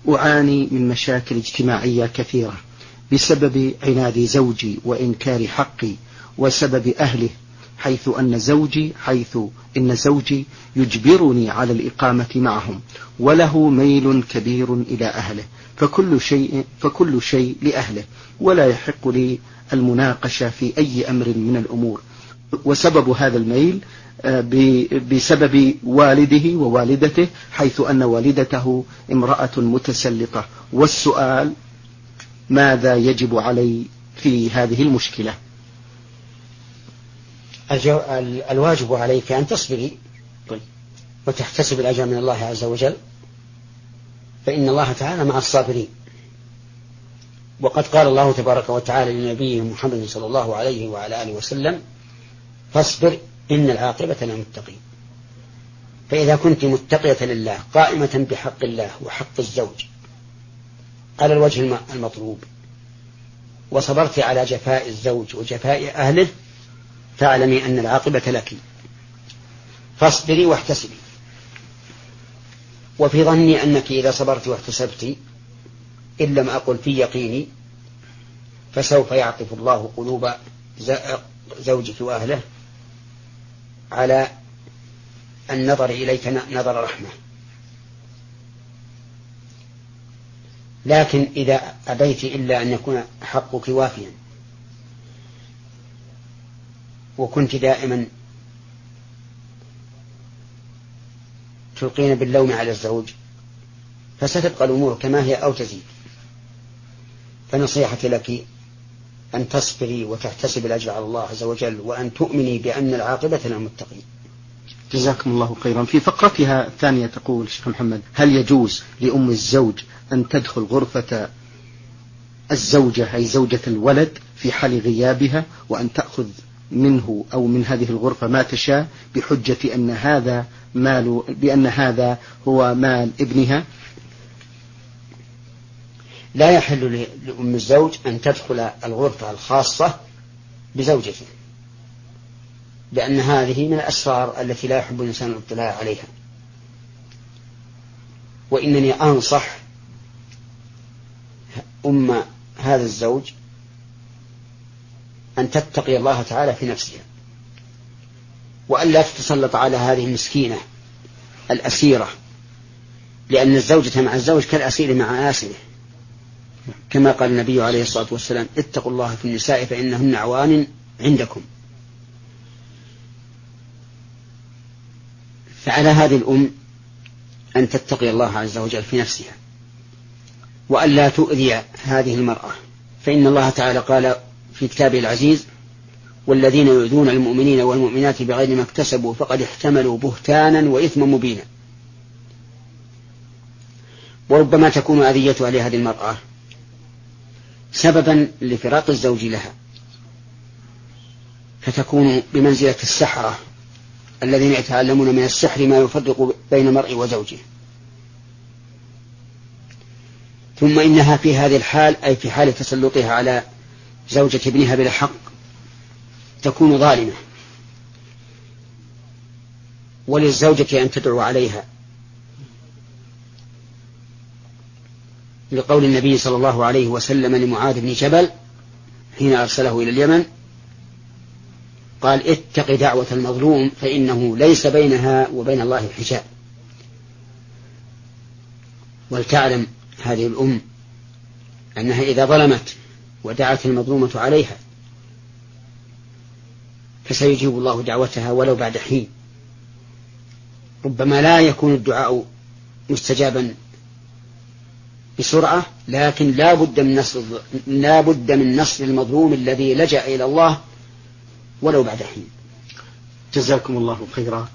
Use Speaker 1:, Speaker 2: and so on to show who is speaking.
Speaker 1: أعاني من مشاكل اجتماعية كثيرة بسبب عناد زوجي وإنكار حقي وسبب أهله، حيث إن زوجي يجبرني على الإقامة معهم، وله ميل كبير إلى أهله، فكل شيء لأهله، ولا يحق لي المناقشة في أي أمر من الأمور. وسبب هذا الميل بسبب والده ووالدته، حيث أن والدته امرأة متسلطة. والسؤال: ماذا يجب علي في هذه المشكلة؟
Speaker 2: الواجب عليك أن تصبري وتحتسب الأجر من الله عز وجل، فإن الله تعالى مع الصابرين. وقد قال الله تبارك وتعالى لنبيه محمد صلى الله عليه وعلى آله وسلم: فاصبر إن العاقبة للمتقين. فإذا كنت متقية لله قائمة بحق الله وحق الزوج على الوجه المطلوب، وصبرت على جفاء الزوج وجفاء أهله، فاعلمي أن العاقبة لك، فاصبري واحتسبي. وفي ظني أنك إذا صبرت واحتسبت، إن لم أقل في يقيني، فسوف يعطف الله قلوب زوجك وأهله على النظر إليك نظر رحمة. لكن إذا أبيت إلا أن يكون حقك وافيا، وكنت دائما تلقين باللوم على الزوج، فستبقى الأمور كما هي أو تزيد. فنصيحتي لك أن تصبري وتحتسب الأجر على الله عز وجل، وأن تؤمني بأن العاقبة للمتقين.
Speaker 1: جزاكم الله خيرا. في فقرتها الثانية تقول شيخ محمد: هل يجوز لأم الزوج أن تدخل غرفة الزوجة أي زوجة الولد في حال غيابها، وأن تأخذ منه أو من هذه الغرفة ما تشاء بحجة بأن هذا هو مال ابنها؟
Speaker 2: لا يحل لأم الزوج أن تدخل الغرفة الخاصة بزوجته، لأن هذه من الأسرار التي لا يحب الإنسان الاطلاع عليها. وإنني أنصح أم هذا الزوج أن تتقي الله تعالى في نفسها، وأن لا تتسلط على هذه المسكينة الأسيرة، لأن الزوجة مع الزوج كالأسير مع آسره، كما قال النبي عليه الصلاة والسلام: اتقوا الله في النساء فإنهن عوان عندكم. فعلى هذه الأم أن تتقي الله عز وجل في نفسها، وأن لا تؤذي هذه المرأة، فإن الله تعالى قال في كتابه العزيز: والذين يؤذون المؤمنين والمؤمنات بغير ما اكتسبوا فقد احتملوا بهتانا وإثما مبينا. وربما تكون أذيتها لهذه المرأة سببا لفراق الزوج لها، فتكون بمنزلة السحرة الذين يتعلمون من السحر ما يفرق بين المرء وزوجه. ثم إنها في هذه الحال، أي في حال تسلطها على زوجة ابنها بلا حق، تكون ظالمة، وللزوجة أن تدعو عليها، لقول النبي صلى الله عليه وسلم لمعاذ بن جبل حين أرسله إلى اليمن، قال: اتق دعوة المظلوم فإنه ليس بينها وبين الله حجاب. ولتعلم هذه الأم أنها إذا ظلمت ودعت المظلومة عليها فسيجيب الله دعوتها ولو بعد حين. ربما لا يكون الدعاء مستجابا بسرعة، لكن لا بد من نصر المظلوم الذي لجأ إلى الله ولو بعد حين.
Speaker 1: جزاكم الله خيرا.